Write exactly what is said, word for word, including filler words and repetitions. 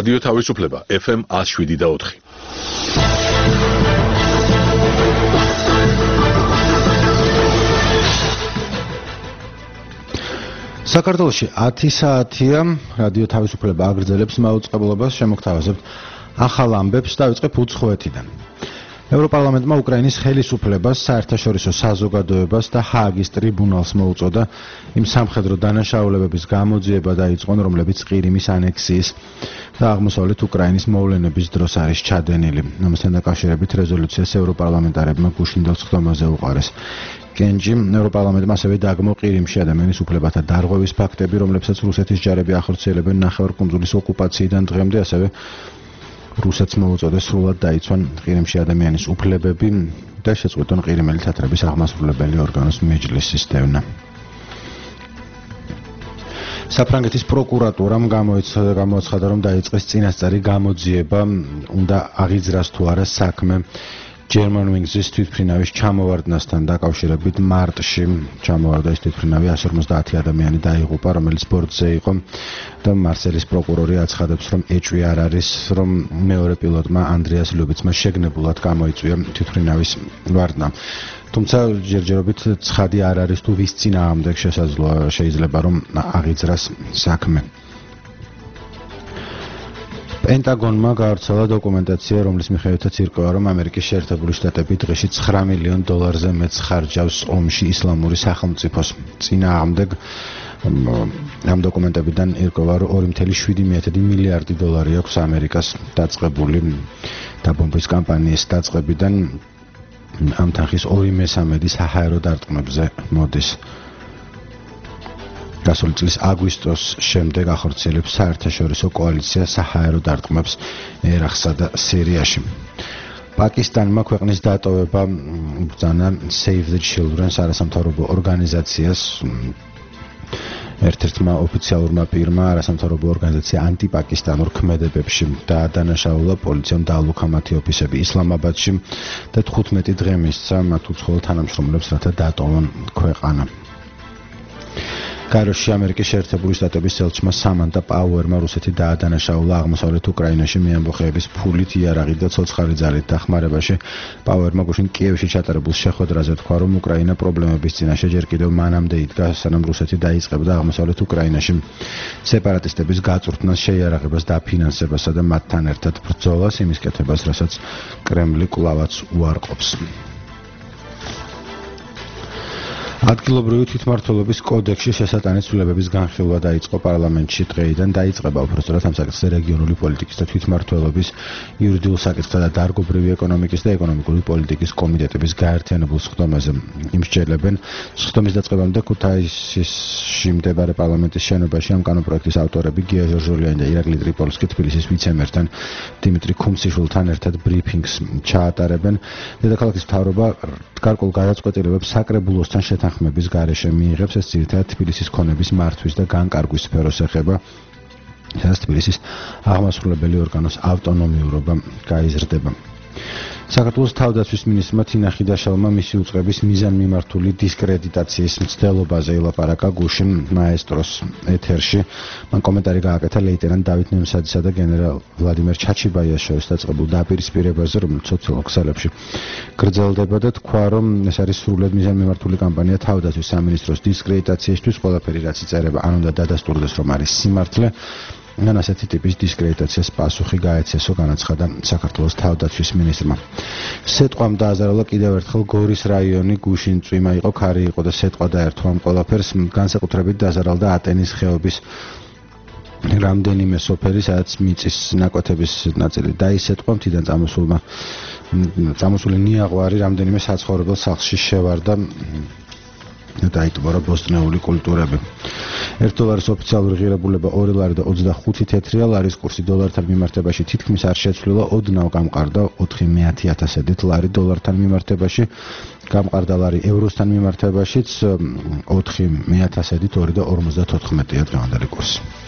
რადიო თავისუფლება ეფ ემ one oh seven და four. საქართველოში ათი საათია რადიო თავისუფლება აგრძელებს მაუწყებლობას, შემოგთავაზებთ ახალ ამბებს და დავიწყებ უცხოეთიდან. ევროპარლამენტმა უკრაინის ხელისუფლებას, საერთაშორისო საზოგადოებას და ჰააგის ტრიბუნალს მოუწოდა იმ სამხედრო დანაშაულებების გამოძიება დაიწყონ, რომლებიც ყირიმის ანექსიის და აღმოსავლეთ უკრაინის მოვლენების დროს არის ჩადენილი. ამასთან დაკავშირებით რეზოლუციას ევროპარლამენტარებმა გუშინდელ სხდომაზე უყარეს. კენჯი ევროპარლამენტმა ასევე დაგმო ყირიმში ადამიანის უფლებათა დარღვევის ფაქტები, რომლებსაც რუსეთის ჯარები ახორციელებენ ნახევარკუნძულის ოკუპაციიდან დღემდე, ასევე რუსეთს მოუწოდეს სრულად დაიცვან ყირიმში ადამიანის უფლებები და შეწყვეტონ ყირიმელი თათრების აღმასრულებელი ორგანოს მეჯლისის დევნა. საფრანგეთის პროკურატურამ გამოაცხადა, რომ დაიწყეს წინასწარი გამოძიება, უნდა აღიძრას თუ არა საქმე Germanwings-ის თვითმფრინავის ჩამოვარდნასთან დაკავშირებით. მარტში ჩამოვარდა ეს თვითმფრინავი, one hundred fifty ადამიანი დაიღუპა, რომელიც ბორტზე იყო და მარსელის პროკურორი აცხადებს, რომ ეჭვი არ არის, რომ მეორე პილოტმა ანდრეას ლუბიცმა შეგნებულად გამოიწვია თვითმფრინავის ვარდნა. თუმცა ჯერჯერობით ცხადი არ არის თუ ვის წინააღმდეგ შესაძლოა შეიძლება რომ აღიძრას საქმე. პენტაგონმა გაავრცელა დოკუმენტაცია, რომლის მიხედვითაც ირკვევა, რომ ამერიკის შეერთებული შტატები დღეში nine მილიონ დოლარზე მეტს ხარჯავს ომში ისლამური სახელმწიფოს წინააღმდეგ. ამ დოკუმენტებიდან ირკვევა, რომ two point seven მილიარდი დოლარი აქვს ამერიკას დაწყებული დაბომბვის კამპანიის დაწყებიდან. ამ თანხის two მესამედი საჰაერო დარტყმებზე მოდის. გასული წლის აგვისტოს შემდეგ ახორციელებს საერთაშორისო კოალიცია საჰაერო დარტყმებს ერაყსა და სირიაში. პაკისტანმა ქვეყნის დატოვება ბრძანა Save the Children არასამთავრობო ორგანიზაციას. ერთ-ერთმა ოფიციალურმა პირმა არასამთავრობო ორგანიზაცია ანტიპაკისტანურ ქმედებებში დაადანაშაულა, პოლიციამ დაალუქა მათი ოფისები ისლამაბადში და თხუთმეტი დღე მისცა მათ უცხოელ თანამშრომლებს, რათა დატოვონ ქვეყანა. კაიროში ამერიკის შეერთებული შტატების ელჩმა სამანტა პაუერმა რუსეთი დაადანაშაულა აღმოსავლეთ უკრაინაში მეამბოხეების ფულით, იარაღით და ცოცხალი ძალით დახმარებაში. პაუერმა გუშინ კიევში ჩატარებულ შეხვედრაზე თქვა, რომ უკრაინა პრობლემების წინაშე ჯერ კიდევ მანამდე იდგა, სანამ რუსეთი დაიწყებდა აღმოსავლეთ უკრაინაში სეპარატისტების გაწვრთნას, შეიარაღებას, დაფინანსებასა და მათთან ერთად ბრძოლას, იმის კეთებას, რასაც კრემლი კვლავაც უარყოფს. ადგილობრივი თვითმმართველობის კოდექსში შესატანი ცვლილებების განხილვა დაიწყო პარლამენტში დღეიდან. დაიწყება უბრალოდ ამ საკითხზე რეგიონული პოლიტიკის და თვითმმართველობის, იურიდიულ საკითხთა და დარგობრივი ეკონომიკის და ეკონომიკური პოლიტიკის კომიტეტების გაერთიანებულ სხდომაზე იმსჯელებენ. სხდომის დაწყებამდე ქუთაისში მდებარე პარლამენტის შენობაში ამ კანონპროექტის ავტორები გია ჟორჟოლიანი და ირაკლი ტრიპოლსკი თბილისის ვიცე-მერთან დიმიტრი ქუმსიშვილთან ერთად ბრიფინგს ჩაატარებენ. დედაქალაქის მთავრობა გარკვეულ გადაწყვეტილებებს საკრებულოსთან შეთანხმების გარეშე მიიღებს. ეს ძირითადად თბილისის ქონების მართვის და განკარგვის სფეროს ეხება, სადაც თბილისის აღმასრულებელი ორგანოს ავტონომიურობა გაიზრდება. საქართველოს თავდაცვის მინისტრმა თინა ხიდაშალმა მისი უწყების მიზანმიმართული დისკრედიტაციის მცდელობაზე ილაპარაკა გუშინ მაესტროს ეთერში. მან კომენტარი გააკეთა ლეიტენანტ დავით ნემსაძისა და გენერალ ვლადიმერ ჩაჩიბაიას შორის დაწყებულ დაპირისპირებაზე, რომელიც სოციალურ ქსელებში გრძელდება და თქვა, რომ ეს არის სრულად მიზანმიმართული კამპანია თავდაცვის სამინისტროს დისკრედიტაციისთვის. ყველაფერი რაც იწერება, ან უნდა დადასტურდეს, რომ არის სიმართლე. ან ასეთი ტიპის დისკრედიტაციას პასუხი გაეცესო, განაცხადა საქართველოს თავდაცვის მინისტრმა. სეტყვამ დააზარალა კიდევ ერთხელ გორის რაიონი, გუშინ წვიმა იყო, ქარი იყო და სეტყვა დაერთო ამ ყველაფერს. განსაკუთრებით დაზარალდა ატენის ხეობის რამდენიმე სოფელი, სადაც მიწის ნაკვეთების ნაწილი დაისეტყვა. მთიდან წამოსულმა წამოსული ნიაღვარი რამდენიმე საცხოვრებელ სახლში შევარდა და დაიტბორა ბოსტნეული კულტურები. ერთ დოლარის ოფიციალური ღირებულება two ლარი და ოცდახუთი თეთრია, ლარის კურსი დოლართან მიმართებაში თითქმის არ შეცვლილა, ოდნავ გამყარდა four მეათი ათასედით, ლარი დოლართან მიმართებაში გამყარდა, ლარი ევროსთან მიმართებაშიც four მეათასედით two და fifty-four დღევანდელი კურსი.